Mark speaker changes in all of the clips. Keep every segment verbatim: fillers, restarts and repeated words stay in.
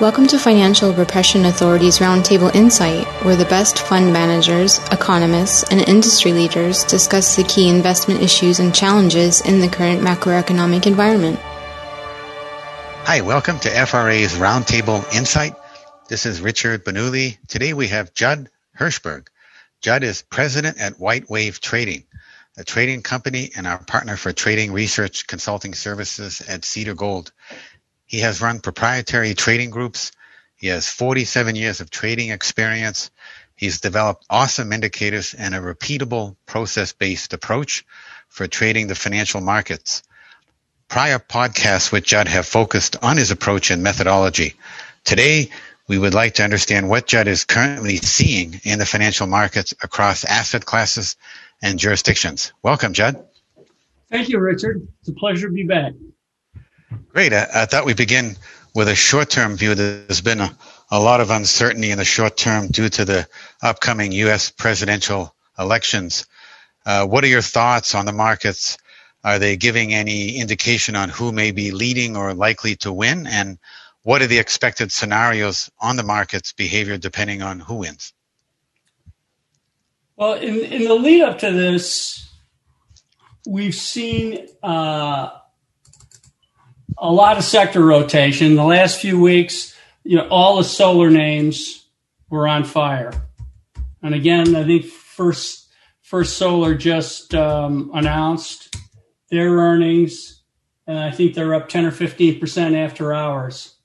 Speaker 1: Welcome to Financial Repression Authority's Roundtable Insight, where the best fund managers, economists, and industry leaders discuss the key investment issues and challenges in the current macroeconomic environment.
Speaker 2: Hi, welcome to F R A's Roundtable Insight. This is Richard Benuli. Today we have Judd Hirschberg. Judd is president at White Wave Trading, a trading company and our partner for trading research consulting services at Cedar Gold. He has run proprietary trading groups. He has forty-seven years of trading experience. He's developed awesome indicators and a repeatable process-based approach for trading the financial markets. Prior podcasts with Judd have focused on his approach and methodology. Today, we would like to understand what Judd is currently seeing in the financial markets across asset classes and jurisdictions. Welcome, Judd.
Speaker 3: Thank you, Richard. It's a pleasure to be back.
Speaker 2: Great. I, I thought we'd begin with a short-term view. There's been a, a lot of uncertainty in the short term due to the upcoming U S presidential elections. Uh, what are your thoughts on the markets? Are they giving any indication on who may be leading or likely to win? And what are the expected scenarios on the market's behavior depending on who wins?
Speaker 3: Well, in, in the lead up to this, we've seen uh, a lot of sector rotation. The last few weeks, you know, all the solar names were on fire. And again, I think First, First Solar just um, announced their earnings, and I think they're up ten or fifteen percent after hours.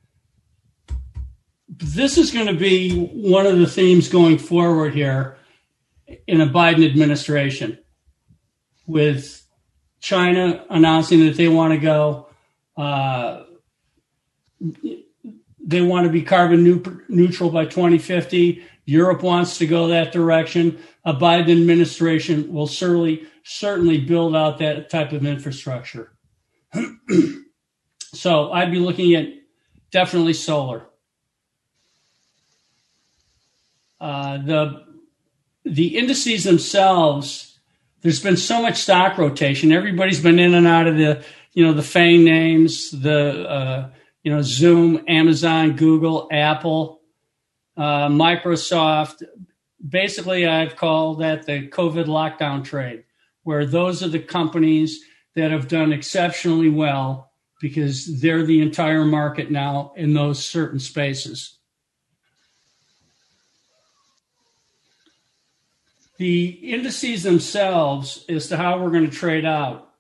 Speaker 3: This is going to be one of the themes going forward here in a Biden administration, with China announcing that they want to go, uh, they want to be carbon neutral by twenty fifty. Europe wants to go that direction. A Biden administration will certainly certainly build out that type of infrastructure. So I'd be looking at definitely solar. Uh, the the indices themselves, there's been so much stock rotation. Everybody's been in and out of the, you know, the FANG names, the, uh, you know, Zoom, Amazon, Google, Apple, uh, Microsoft. Basically, I've called that the COVID lockdown trade, where those are the companies that have done exceptionally well because they're the entire market now in those certain spaces. The indices themselves, as to how we're going to trade out,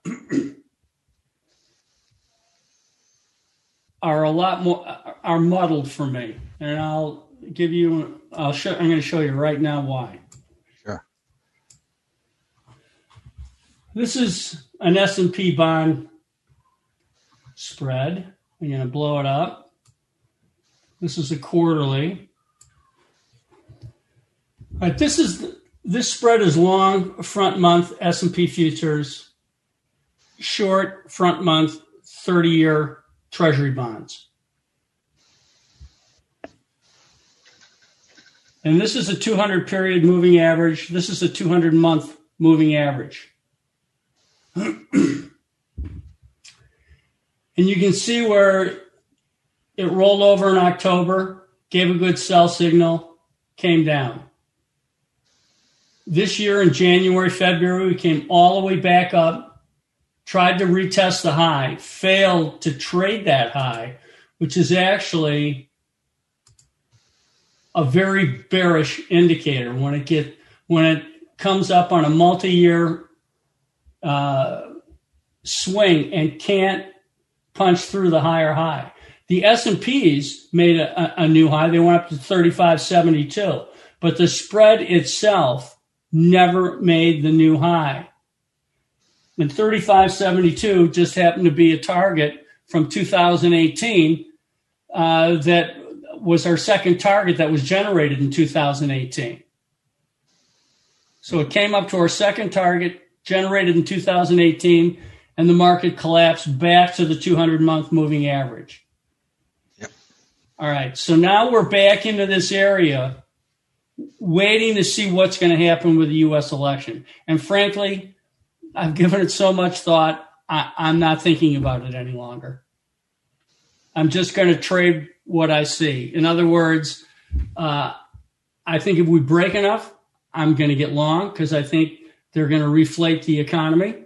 Speaker 3: are a lot more are muddled for me, and I'll give you. I'll show. I'm going to show you right now why.
Speaker 2: Sure.
Speaker 3: This is an S and P bond spread. I'm going to blow it up. This is a quarterly. All right, this is. This spread is long front month S and P futures, short front month thirty-year Treasury bonds. And this is a two hundred period moving average. This is a two hundred month moving average. And you can see where it rolled over in October, gave a good sell signal, came down. This year in January, February, we came all the way back up, tried to retest the high, failed to trade that high, which is actually a very bearish indicator when it get when it comes up on a multi-year uh, swing and can't punch through the higher high. The S and Ps made a, a new high. They went up to thirty-five seventy-two, but the spread itself never made the new high. And thirty-five seventy-two just happened to be a target from two thousand eighteen uh, that was our second target that was generated in two thousand eighteen. So it came up to our second target generated in two thousand eighteen, and the market collapsed back to the two hundred month moving average.
Speaker 2: Yep.
Speaker 3: All right, so now we're back into this area waiting to see what's going to happen with the U S election. And frankly, I've given it so much thought, I, I'm not thinking about it any longer. I'm just going to trade what I see. In other words, uh, I think if we break enough, I'm going to get long because I think they're going to reflate the economy.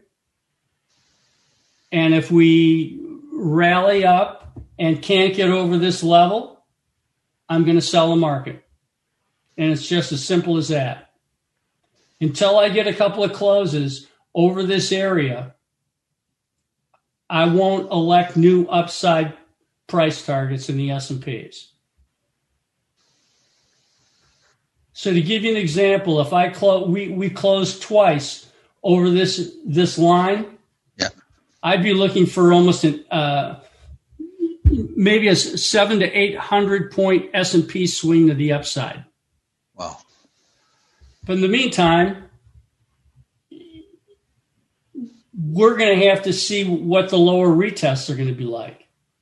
Speaker 3: And if we rally up and can't get over this level, I'm going to sell the market. And it's just as simple as that. Until I get a couple of closes over this area, I won't elect new upside price targets in the S and Ps. So to give you an example, if I close, we, we close twice over this this line,
Speaker 2: yeah,
Speaker 3: I'd be looking for almost an uh, maybe a seven to eight hundred point S and P swing to the upside.
Speaker 2: Wow!
Speaker 3: But in the meantime, we're going to have to see what the lower retests are going to be like.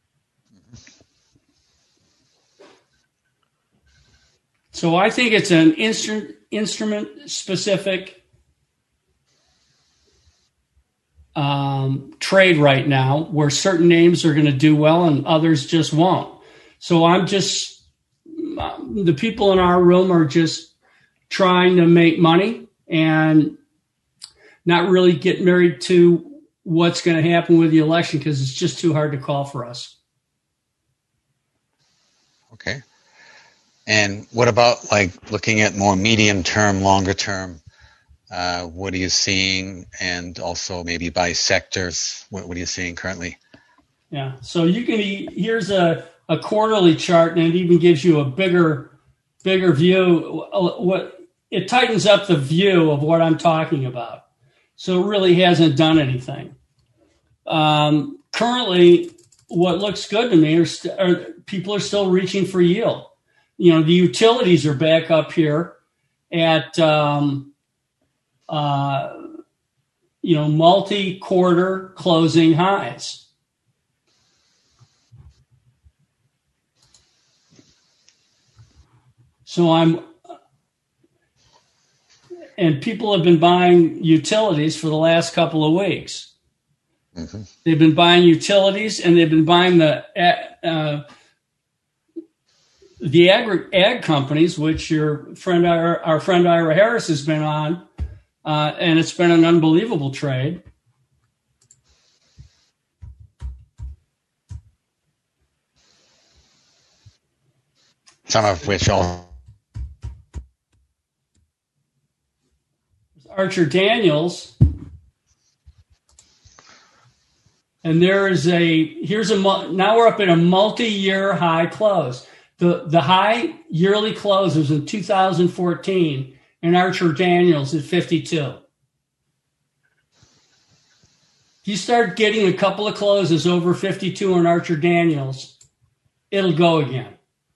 Speaker 3: So I think it's an instru- instrument-specific um, trade right now where certain names are going to do well and others just won't. So I'm just, the people in our room are just trying to make money and not really get married to what's going to happen with the election because it's just too hard to call for us.
Speaker 2: Okay. And what about like looking at more medium term, longer term? Uh, what are you seeing? And also maybe by sectors, what, what are you seeing currently?
Speaker 3: Yeah. So you can, here's a, a quarterly chart and it even gives you a bigger, bigger view. What it tightens up the view of what I'm talking about. So it really hasn't done anything. Um, currently, what looks good to me are, st- are people are still reaching for yield. You know, the utilities are back up here at, um, uh, you know, multi-quarter closing highs. So I'm, and people have been buying utilities for the last couple of weeks. Mm-hmm. They've been buying utilities and they've been buying the, uh, the ag, ag companies, which your friend, our, our friend Ira Harris has been on, uh, and it's been an unbelievable trade.
Speaker 2: Some of which all
Speaker 3: Archer Daniels, and there is a here's a now we're up at a multi-year high close. The the high yearly close was in two thousand fourteen, and Archer Daniels at fifty-two. If you start getting a couple of closes over fifty-two on Archer Daniels, it'll go again.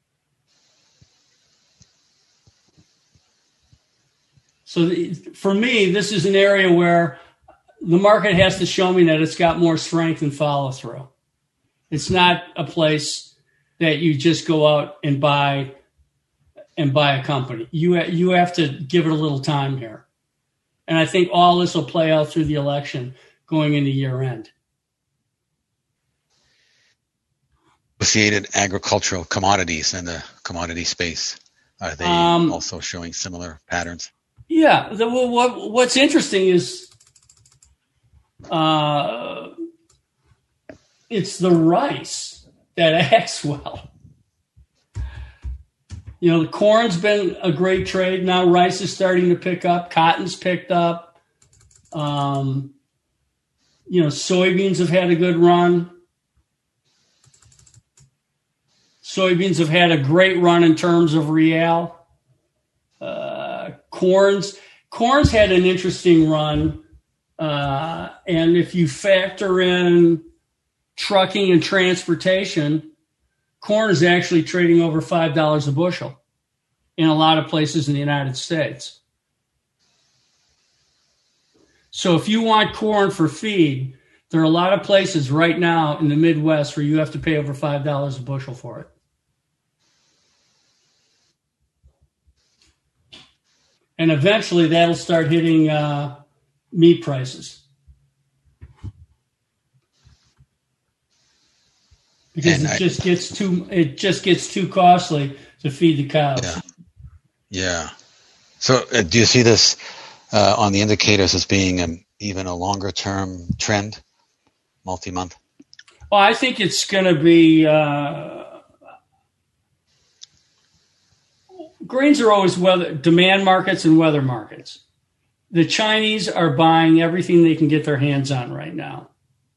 Speaker 3: So the, for me, this is an area where the market has to show me that it's got more strength and follow through. It's not a place that you just go out and buy and buy a company. You you have to give it a little time here. And I think all this will play out through the election going into year end.
Speaker 2: Associated agricultural commodities in the commodity space, are they um, also showing similar patterns?
Speaker 3: Yeah. The, what, what's interesting is uh, it's the rice that acts well. You know, the corn's been a great trade. Now rice is starting to pick up. Cotton's picked up. Um, you know, soybeans have had a good run. Soybeans have had a great run in terms of real. Uh, corn's corn's had an interesting run. Uh, and if you factor in trucking and transportation, corn is actually trading over five dollars a bushel in a lot of places in the United States. So if you want corn for feed, there are a lot of places right now in the Midwest where you have to pay over five dollars a bushel for it. And eventually that'll start hitting uh, meat prices. because
Speaker 2: And
Speaker 3: it
Speaker 2: I-
Speaker 3: just gets too it just gets too costly to feed the cows.
Speaker 2: Yeah. Yeah. So uh, do you see this uh, on the indicators as being an, even a longer term trend, multi-month?
Speaker 3: Well, I think it's going to be uh, grains are always weather demand markets and weather markets. The Chinese are buying everything they can get their hands on right now,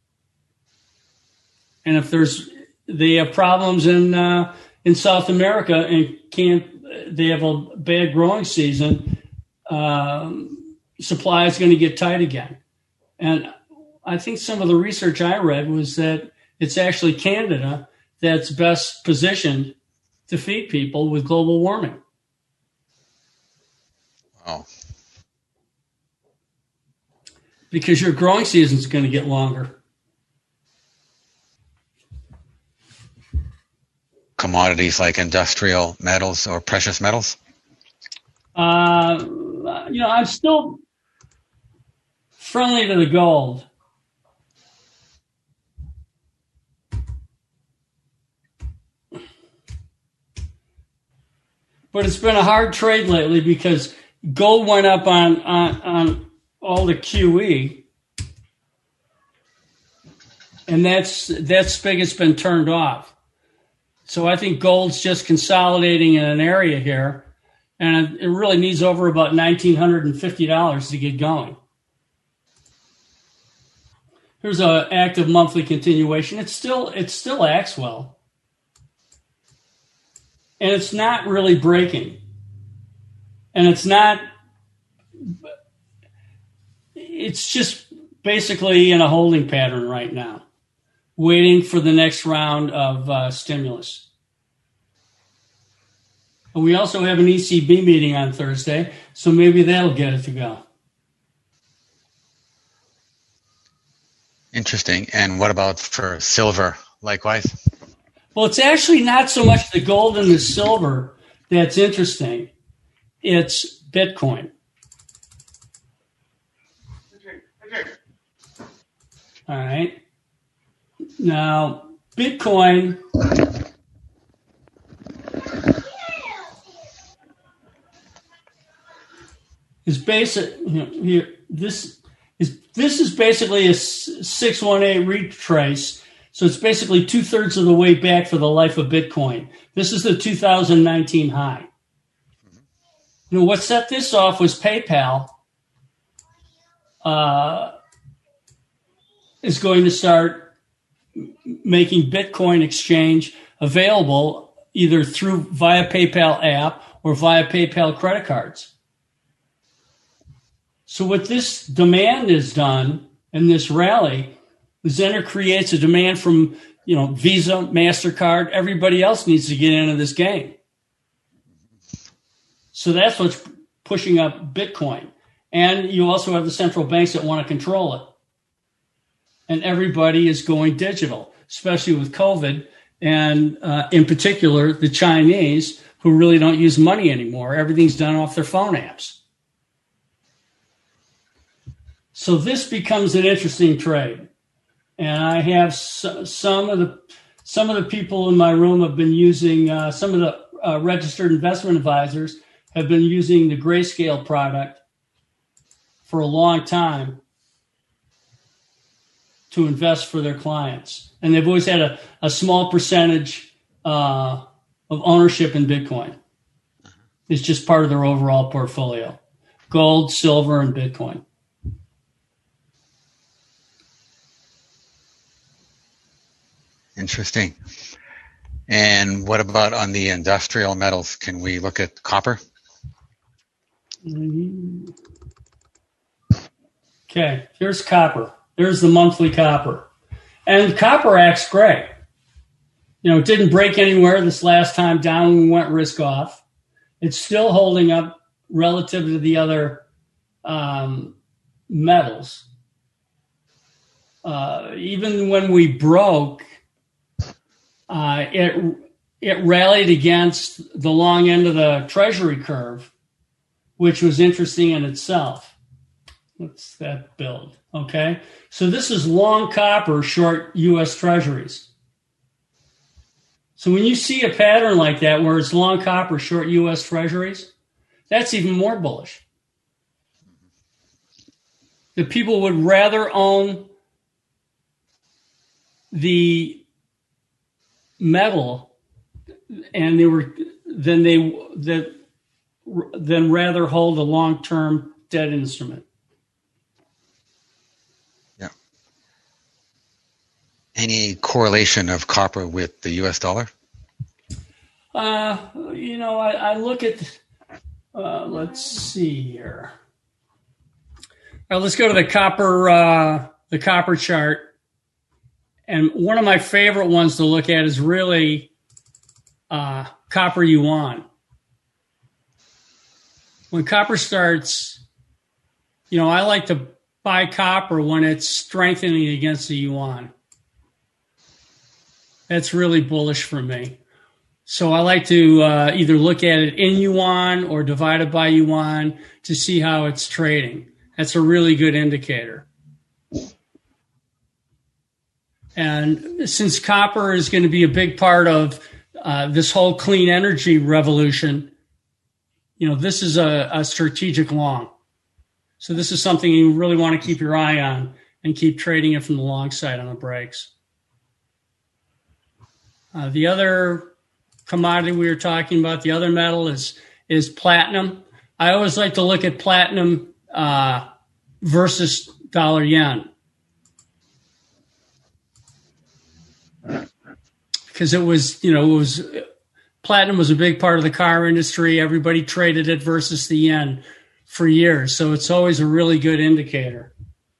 Speaker 3: and if there's they have problems in uh, in South America and can't they have a bad growing season, um, supply is going to get tight again. And I think some of the research I read was that it's actually Canada that's best positioned to feed people with global warming.
Speaker 2: Oh,
Speaker 3: Because your growing season is going to get longer.
Speaker 2: commodities like industrial metals or precious metals?
Speaker 3: Uh, you know, I'm still friendly to the gold. But it's been a hard trade lately because gold went up on, on, on all the Q E. And that's that spigot's been turned off. So I think gold's just consolidating in an area here, and it really needs over about one thousand nine hundred fifty dollars to get going. Here's an active monthly continuation. It's still it's still acts well, and it's not really breaking, and it's not. It's just basically in a holding pattern right now, waiting for the next round of uh, stimulus. And we also have an E C B meeting on Thursday, so maybe that'll get it to go.
Speaker 2: Interesting. And what about for silver, likewise?
Speaker 3: Well, it's actually not so much the gold and the silver that's interesting. It's Bitcoin. All right. Now, Bitcoin is basic. You know, here, this is this is basically a six one eight retrace. So it's basically two thirds of the way back for the life of Bitcoin. This is the two thousand nineteen high. You know what set this off was PayPal. Uh, is going to start making Bitcoin exchange available either through via PayPal app or via PayPal credit cards. So what this demand has done in this rally is then it creates a demand from, you know, Visa, MasterCard, everybody else needs to get into this game. So that's what's pushing up Bitcoin. And you also have the central banks that want to control it. And everybody is going digital, especially with COVID. And uh, in particular, the Chinese, who really don't use money anymore. Everything's done off their phone apps. So this becomes an interesting trade. And I have s- some of the some of the people in my room have been using, uh, some of the uh, registered investment advisors have been using the Grayscale product for a long time to invest for their clients. And they've always had a, a small percentage uh, of ownership in Bitcoin. It's just part of their overall portfolio. Gold, silver, and Bitcoin.
Speaker 2: Interesting. And what about on the industrial metals? Can we look at copper?
Speaker 3: Okay, here's copper. There's the monthly copper. And copper acts great. You know, it didn't break anywhere this last time down when we went risk off. It's still holding up relative to the other um, metals. Uh, even when we broke, uh, it it rallied against the long end of the treasury curve, which was interesting in itself. What's that build? Okay. So this is long copper, short U S treasuries. So when you see a pattern like that where it's long copper, short U S Treasuries, that's even more bullish. The people would rather own the metal and they were than they that than rather hold a long-term debt instrument.
Speaker 2: Yeah. Any correlation of copper with the U S dollar?
Speaker 3: Uh, you know, I, I look at, uh, let's see here. All right, let's go to the copper, uh, the copper chart. And one of my favorite ones to look at is really uh, copper yuan. When copper starts, you know, I like to buy copper when it's strengthening against the yuan. That's really bullish for me. So I like to uh, either look at it in yuan or divided by yuan to see how it's trading. That's a really good indicator. And since copper is going to be a big part of uh, this whole clean energy revolution, you know, this is a, a strategic long. So this is something you really want to keep your eye on and keep trading it from the long side on the breaks. Uh, the other commodity we were talking about, the other metal is is platinum. I always like to look at platinum uh, versus dollar yen. Because it was, you know, it was platinum was a big part of the car industry. Everybody traded it versus the yen for years. So it's always a really good indicator.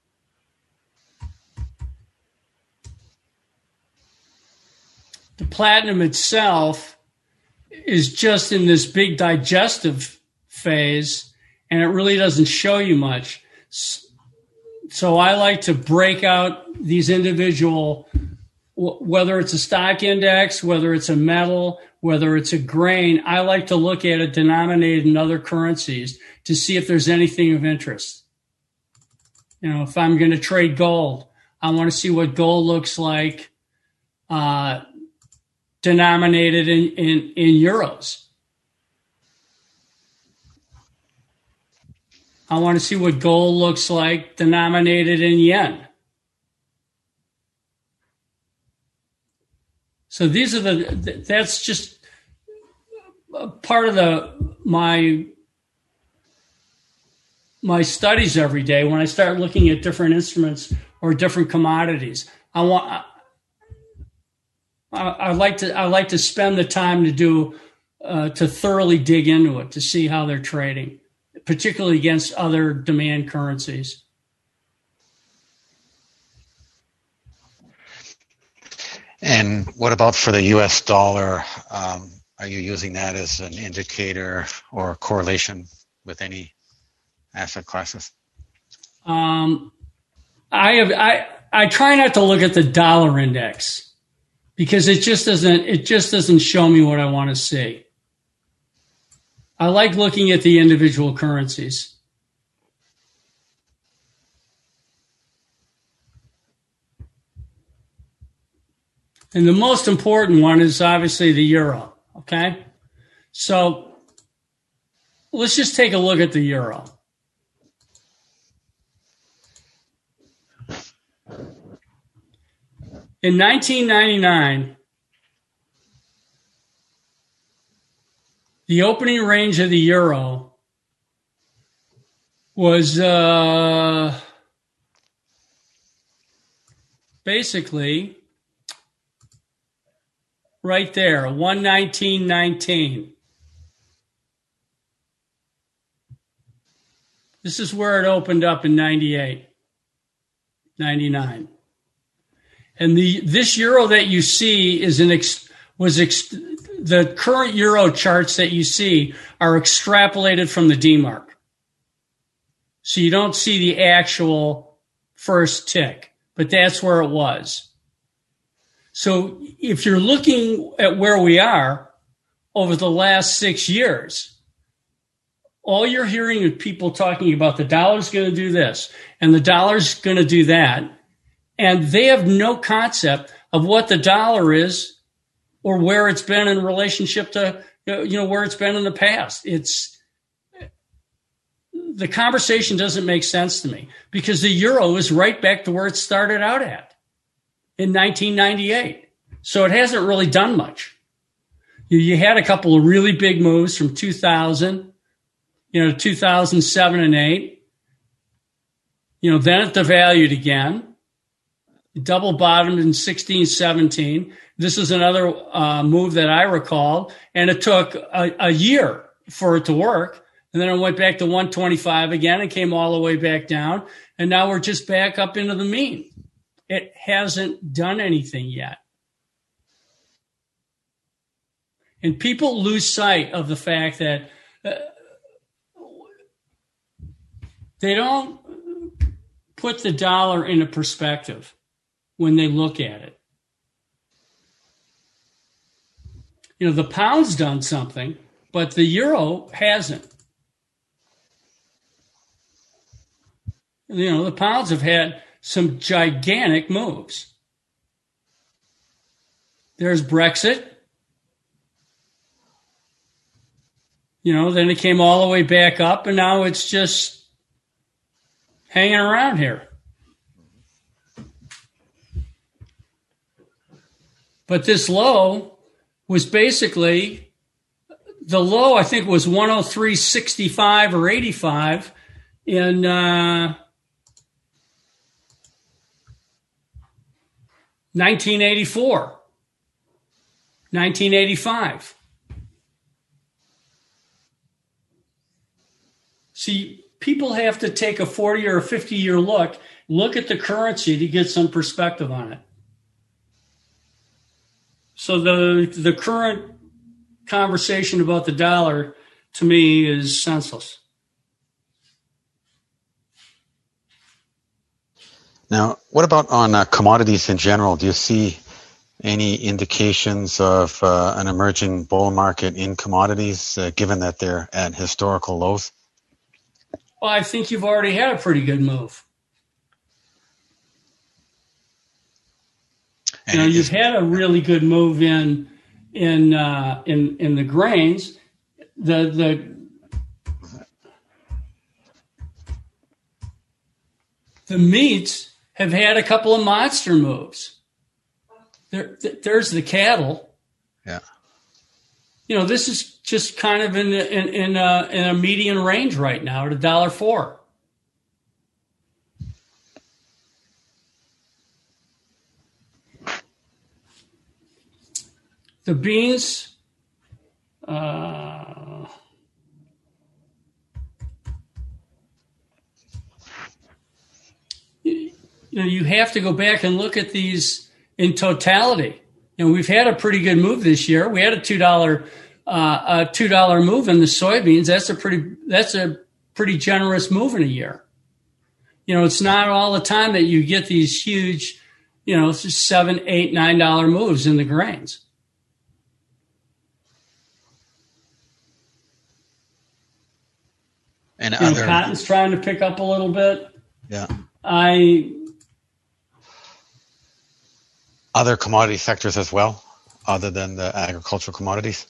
Speaker 3: The platinum itself is just in this big digestive phase, and it really doesn't show you much. So I like to break out these individual, whether it's a stock index, whether it's a metal, whether it's a grain, I like to look at it denominated in other currencies to see if there's anything of interest. You know, if I'm going to trade gold, I want to see what gold looks like uh, denominated in, in, in euros. I want to see what gold looks like denominated in yen. So these are the, that's just part of the, my, my studies every day when I start looking at different instruments or different commodities. I want, I, I like to, I like to spend the time to do, uh, to thoroughly dig into it, to see how they're trading, particularly against other demand currencies.
Speaker 2: And what about for the U S dollar? Um, are you using that as an indicator or correlation with any asset classes?
Speaker 3: Um, I have I I try not to look at the dollar index because it just doesn't it just doesn't show me what I want to see. I like looking at the individual currencies. And the most important one is obviously the euro, okay? So let's just take a look at the euro. In nineteen ninety-nine, the opening range of the euro was uh, basically right there, one nineteen nineteen. This is where it opened up in ninety-eight, ninety-nine. And the this euro that you see is an ex, was ex, the current euro charts that you see are extrapolated from the D mark. So you don't see the actual first tick, but that's where it was. So if you're looking at where we are over the last six years, all you're hearing is people talking about the dollar's going to do this and the dollar's going to do that. And they have no concept of what the dollar is or where it's been in relationship to, you know, where it's been in the past. It's the conversation doesn't make sense to me because the euro is right back to where it started out at in nineteen ninety-eight. So it hasn't really done much. You, you had a couple of really big moves from two thousand, you know, two thousand seven and eight. You know, then it devalued again. It double bottomed in sixteen, seventeen. This is another uh, move that I recall, and it took a, a year for it to work. And then it went back to one twenty-five again and came all the way back down. And now we're just back up into the mean. It hasn't done anything yet. And people lose sight of the fact that uh, they don't put the dollar into perspective when they look at it. You know, the pound's done something, but the euro hasn't. You know, the pounds have had some gigantic moves. There's Brexit. You know, then it came all the way back up, and now it's just hanging around here. But this low was basically, the low I think was one oh three sixty-five or eighty-five in uh, nineteen eighty-four, nineteen eighty-five. See, people have to take a forty or a fifty year look, look at the currency to get some perspective on it. So the the current conversation about the dollar, to me, is senseless.
Speaker 2: Now, what about on uh, commodities in general? Do you see any indications of uh, an emerging bull market in commodities, uh, given that they're at historical lows?
Speaker 3: Well, I think you've already had a pretty good move. And you know, you've had a really good move in in uh, in in the grains. The the the meats have had a couple of monster moves. There, there's the cattle.
Speaker 2: Yeah.
Speaker 3: You know, this is just kind of in the, in in a, in a median range right now at a dollar four. The beans, uh, you, you know, you have to go back and look at these in totality. You know, we've had a pretty good move this year. We had a two dollar uh, a two dollar move in the soybeans. That's a pretty that's a pretty generous move in a year. You know, it's not all the time that you get these huge, you know, seven, eight, nine dollar moves in the grains.
Speaker 2: And
Speaker 3: you
Speaker 2: other
Speaker 3: know, cotton's trying to pick up a little bit.
Speaker 2: Yeah.
Speaker 3: I
Speaker 2: other commodity sectors as well, other than the agricultural commodities.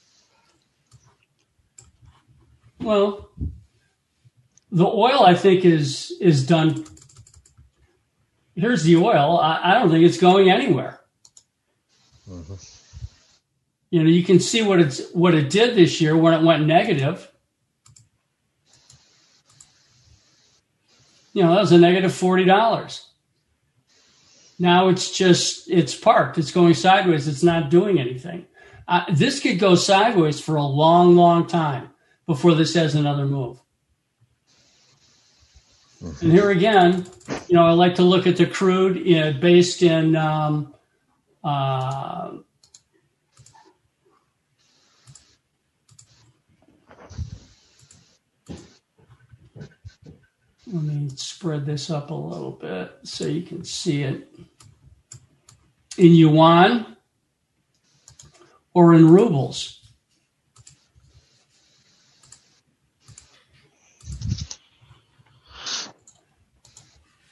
Speaker 3: Well, the oil I think is is done. Here's the oil. I, I don't think it's going anywhere. Mm-hmm. You know, you can see what it's what it did this year when it went negative. You know, that was a negative forty dollars. Now it's just, it's parked. It's going sideways. It's not doing anything. Uh, this could go sideways for a long, long time before this has another move. Mm-hmm. And here again, you know, I like to look at the crude you know, based in um, uh, let me spread this up a little bit so you can see it. In yuan or in rubles.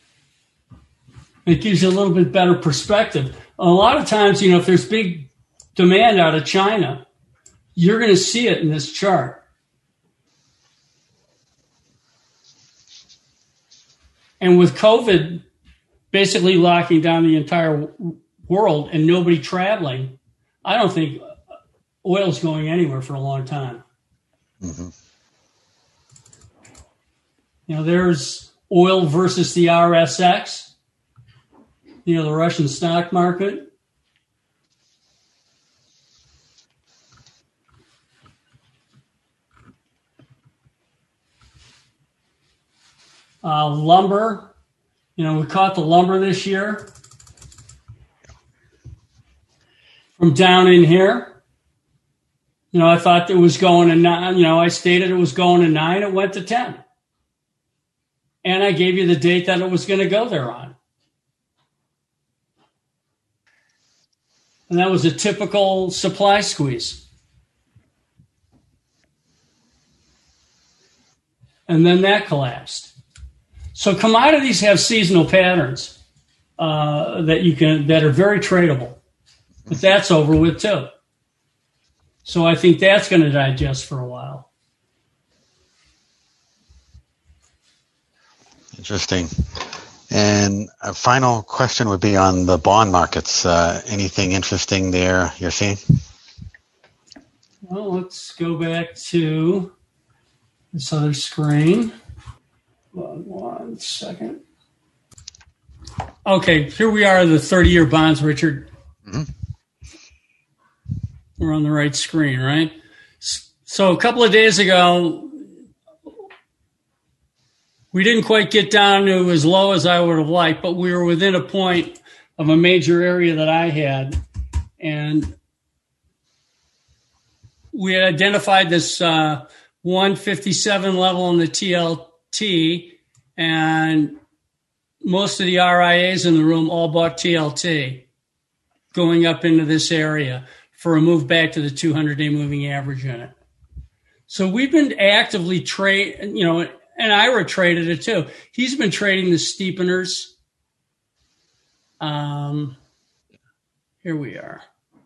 Speaker 3: It gives you a little bit better perspective. A lot of times, you know, if there's big, demand out of China. You're going to see it in this chart. And with COVID basically locking down the entire world and nobody traveling, I don't think oil's going anywhere for a long time.
Speaker 2: Mm-hmm.
Speaker 3: You know, there's oil versus the R S X, you know, the Russian stock market. Uh, lumber, you know, we caught the lumber this year from down in here. You know, I thought it was going to nine, you know, I stated it was going to nine, it went to ten. And I gave you the date that it was going to go there on. And that was a typical supply squeeze. And then that collapsed. So commodities have seasonal patterns uh, that you can that are very tradable, but that's over with too. So I think that's going to digest for a while.
Speaker 2: Interesting. And a final question would be on the bond markets. Uh, anything interesting there you're seeing?
Speaker 3: Well, let's go back to this other screen. One, one second. Okay, here we are, the thirty-year bonds, Richard. Mm-hmm. We're on the right screen, right? So a couple of days ago, we didn't quite get down to as low as I would have liked, but we were within a point of a major area that I had. And we had identified this uh, one fifty-seven level in the T L T, and most of the R I As in the room all bought T L T going up into this area for a move back to the two hundred day moving average in it. So we've been actively trade, you know, and Ira traded it too. He's been trading the steepeners. Um, here we are.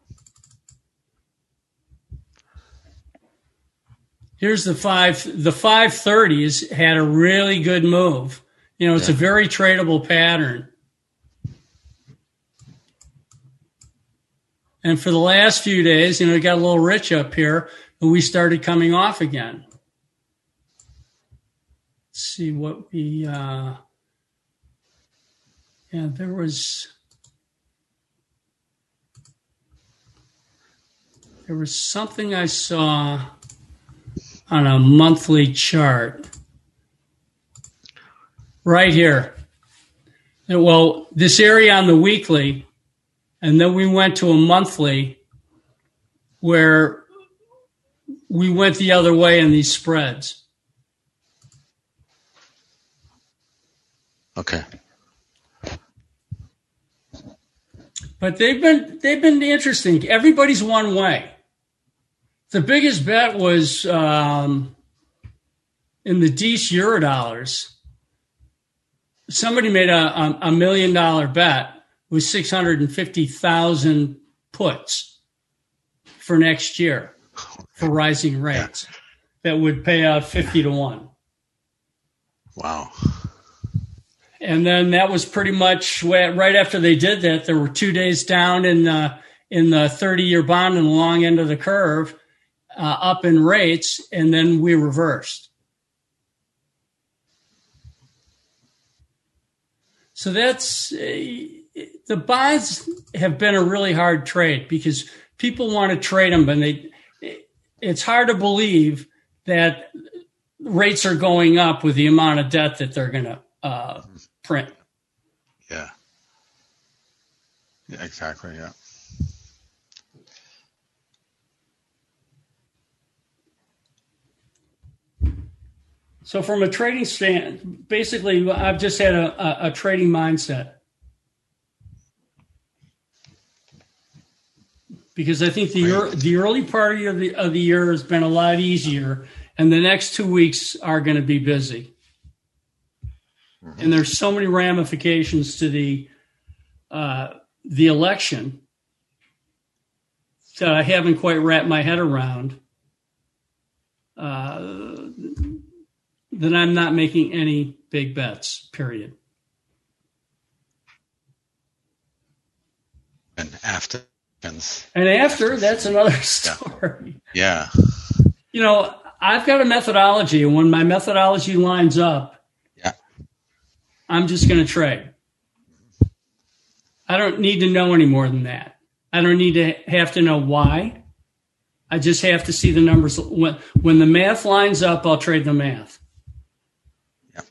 Speaker 3: Here's the five. The five thirties had a really good move. You know, it's yeah. a very tradable pattern. And for the last few days, you know, it got a little rich up here, and we started coming off again. Let's see what we. Uh, yeah, there was. There was something I saw on a monthly chart right here. Well, this area on the weekly, and then we went to a monthly where we went the other way in these spreads.
Speaker 2: Okay.
Speaker 3: But they've been they've been interesting. Everybody's one way. The biggest bet was um, in the D C Eurodollars. Somebody made a, a, a million dollar bet with six hundred fifty thousand puts for next year for rising rates yeah. that would pay out fifty to one.
Speaker 2: Wow.
Speaker 3: And then that was pretty much right after they did that. There were two days down in the, in the thirty-year bond and the long end of the curve. Uh, up in rates, and then we reversed. So that's uh, the bonds have been a really hard trade because people want to trade them, but they it's hard to believe that rates are going up with the amount of debt that they're going to uh, print.
Speaker 2: Yeah. Yeah, exactly. Yeah.
Speaker 3: So from a trading stand, basically, I've just had a, a, a trading mindset because I think the er, the early part of the of the year has been a lot easier, and the next two weeks are going to be busy. Mm-hmm. And there's so many ramifications to the uh, the election that I haven't quite wrapped my head around, uh, then I'm not making any big bets, period.
Speaker 2: And after.
Speaker 3: And after, that's another story.
Speaker 2: Yeah.
Speaker 3: You know, I've got a methodology, and when my methodology lines up,
Speaker 2: yeah,
Speaker 3: I'm just going to trade. I don't need to know any more than that. I don't need to have to know why. I just have to see the numbers. When, when the math lines up, I'll trade the math.
Speaker 2: Yeah.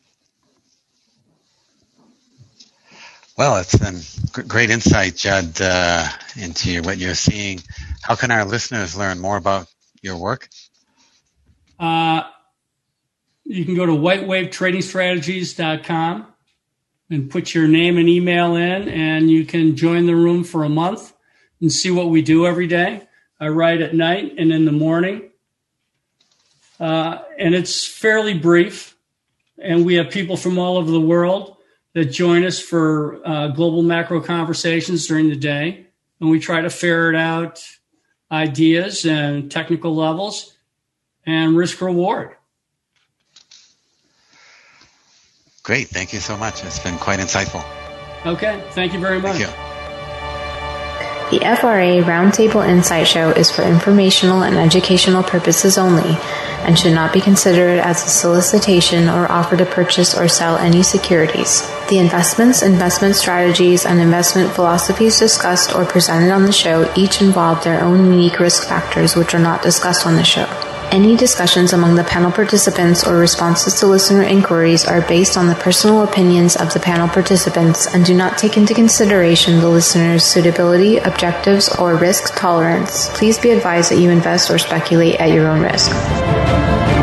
Speaker 2: Well, it's been great insight, Judd, uh, into what you're seeing. How can our listeners learn more about your work?
Speaker 3: Uh, you can go to white wave trading strategies dot com and put your name and email in, and you can join the room for a month and see what we do every day. I write at night and in the morning. Uh, and it's fairly brief. And we have people from all over the world that join us for uh, global macro conversations during the day. And we try to ferret out ideas and technical levels and risk reward.
Speaker 2: Great. Thank you so much. It's been quite insightful.
Speaker 3: Okay. Thank you very much.
Speaker 2: Thank you.
Speaker 1: The F R A Roundtable Insight Show is for informational and educational purposes only and should not be considered as a solicitation or offer to purchase or sell any securities. The investments, investment strategies, and investment philosophies discussed or presented on the show each involve their own unique risk factors which are not discussed on the show. Any discussions among the panel participants or responses to listener inquiries are based on the personal opinions of the panel participants and do not take into consideration the listener's suitability, objectives, or risk tolerance. Please be advised that you invest or speculate at your own risk.